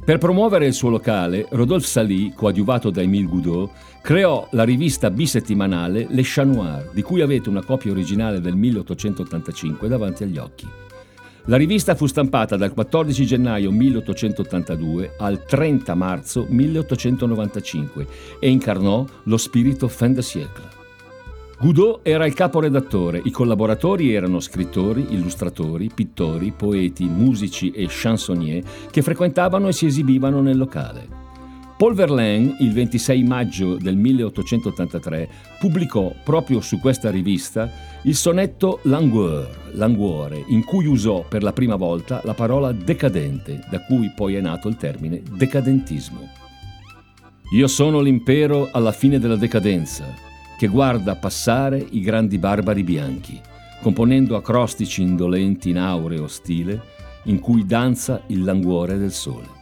Per promuovere il suo locale, Rodolphe Saly, coadiuvato da Émile Goudeau, creò la rivista bisettimanale Les Chats Noirs, di cui avete una copia originale del 1885 davanti agli occhi. La rivista fu stampata dal 14 gennaio 1882 al 30 marzo 1895 e incarnò lo spirito fin de siècle. Goudeau era il caporedattore, i collaboratori erano scrittori, illustratori, pittori, poeti, musici e chansonnier che frequentavano e si esibivano nel locale. Paul Verlaine, il 26 maggio del 1883, pubblicò proprio su questa rivista il sonetto Langueur, languore, in cui usò per la prima volta la parola decadente, da cui poi è nato il termine decadentismo. Io sono l'impero alla fine della decadenza, che guarda passare i grandi barbari bianchi, componendo acrostici indolenti in aureo stile, in cui danza il languore del sole.